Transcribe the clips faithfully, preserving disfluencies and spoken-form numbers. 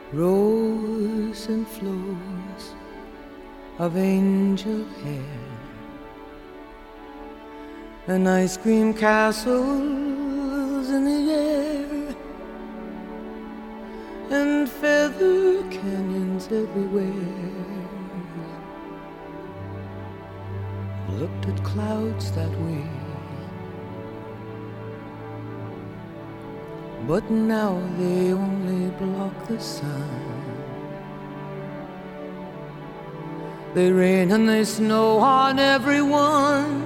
rows and flows of angel hair, and ice cream castles in the air, and feather canyons everywhere. Looked at clouds that way, but now they only block the sun. They rain and they snow on everyone.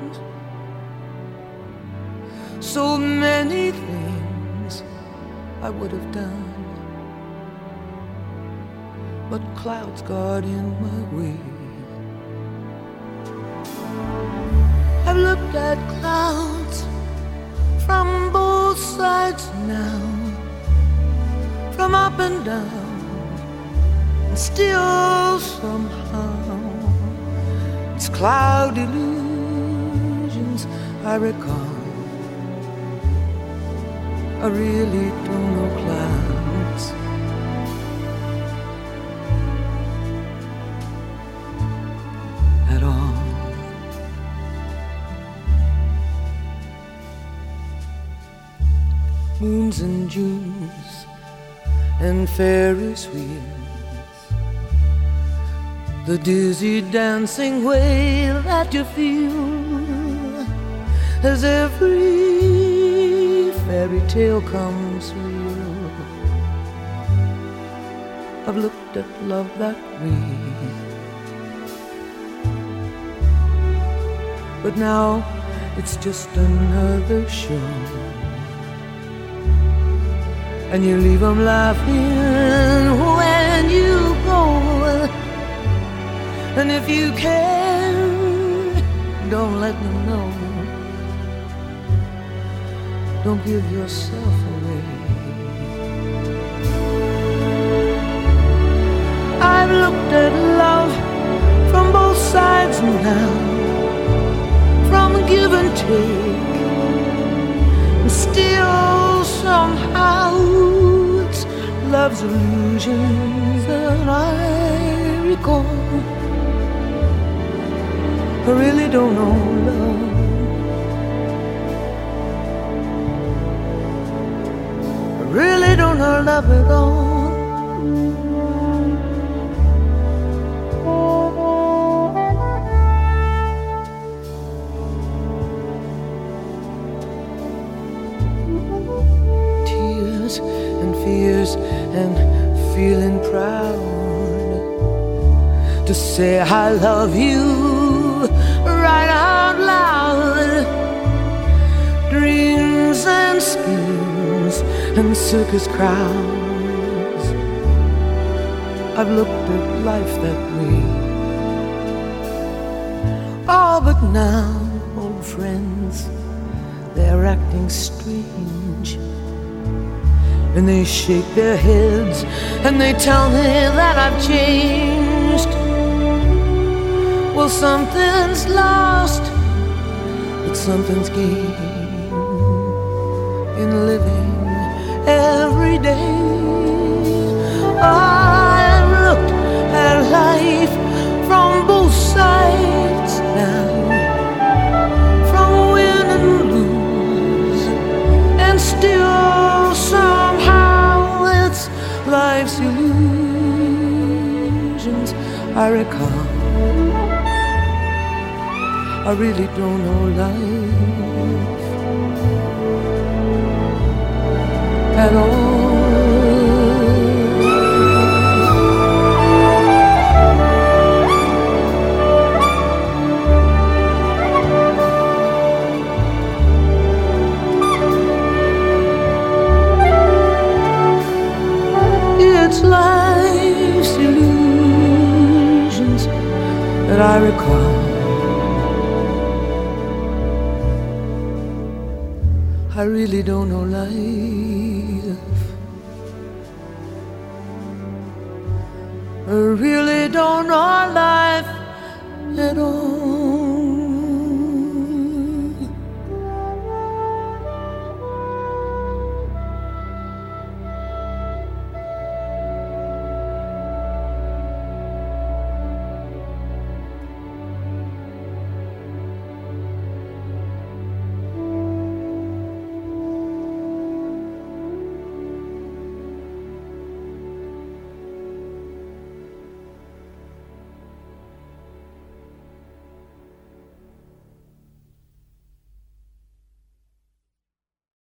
So many things I would have done, but clouds got in my way. I've looked at clouds from both sides now, from up and down, and still somehow it's cloud illusions I recall. I really don't know clouds. At all. Moons and Junes and Ferris wheels, the dizzy dancing way that you feel as every fairy tale comes real. I've looked at love that way, but now it's just another show, and you leave them laughing when you go. And if you can, don't let them know. Don't give yourself away. I've looked at love from both sides now, from give and take, and still somehow it's love's illusions that I recall. I really don't know love. I really don't know love at all. Tears and fears and feeling proud to say I love you right out loud. Dreams and schemes and circus crowds, I've looked at life that way. Oh, but now, old friends, they're acting strange, and they shake their heads and they tell me that I've changed. Well, something's lost, but something's gained in living every day. I've looked at life from both sides now, from win and lose, and still somehow it's life's illusions I recall. I really don't know life at all. It's life's illusions that I recall. I really don't know life. I really don't know life at all.